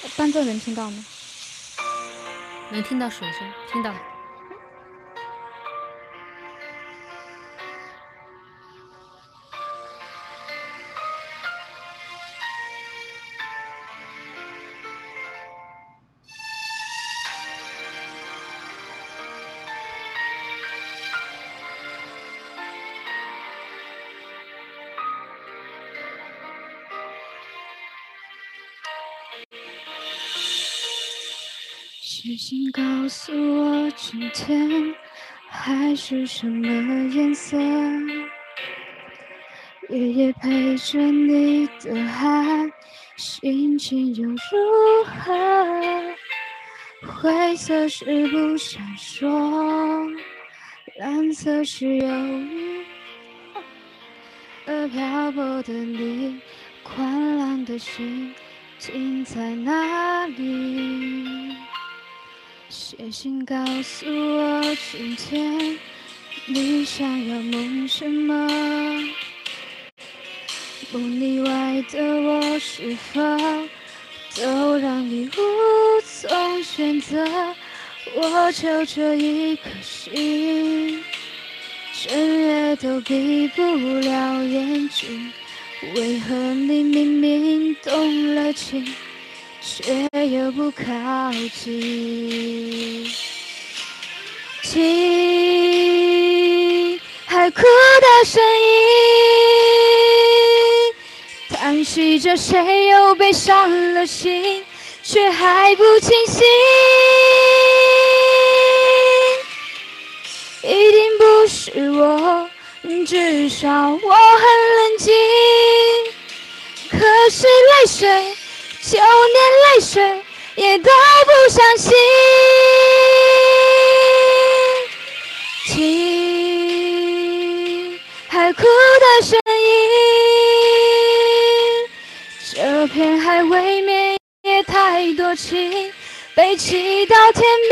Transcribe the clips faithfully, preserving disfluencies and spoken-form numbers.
伴奏能听到吗？ 能听到水声，听到。 星星告诉我今天海是什么颜色，夜夜陪着你的海，心情又如何？灰色是不闪烁，蓝色是忧郁，而漂泊的你，宽蓝的心停在哪里？写信告诉我今天你想要梦什么，梦里外的我是否都让你无从选择？我就这一颗心，整夜都闭不了眼睛，为何你明明动了情，却又不靠近？听海哭的声音，叹息着谁又被伤了心，却还不清醒。一定不是我，至少我很冷静。可是泪水，就连泪水也都不相信。听海哭的声音，这片海未免也太多情，被气到天明。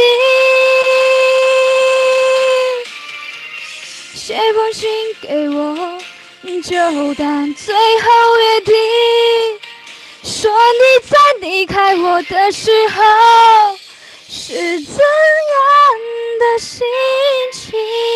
写封信给我，就当最后约定，说你在离开我的时候是怎样的心情。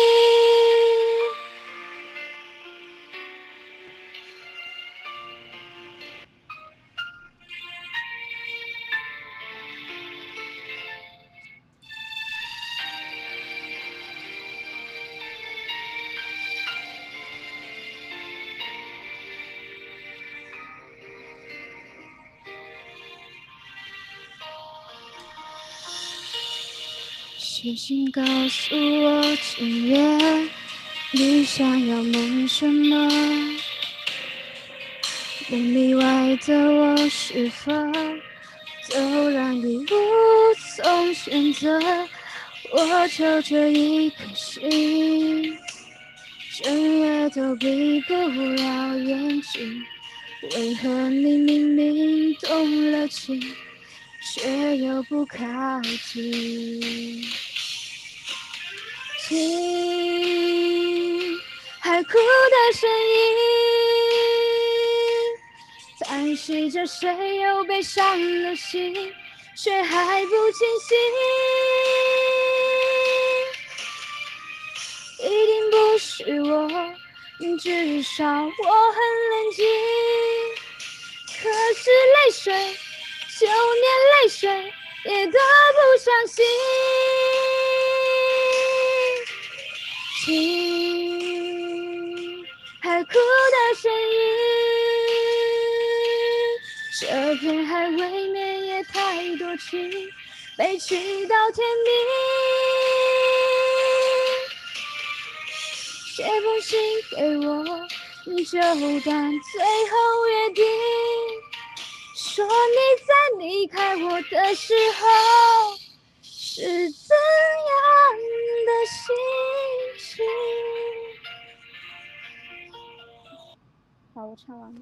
写信告诉我今夜你想要梦什么，梦里外的我是否都让你无从选择？我就这一颗心，整夜都闭不了眼睛，为何你明明动了情，却又不靠近？听海哭的声音，叹息着谁又被伤了心，却还不清醒。一定不是我，至少我很冷静。可是泪水，就连泪水也都不相信。听海哭的声音，这片海未免也太多情，被气到天明。写封信给我，就当最后约定，说你在离开我的时候是怎样的心情。好，我唱完了。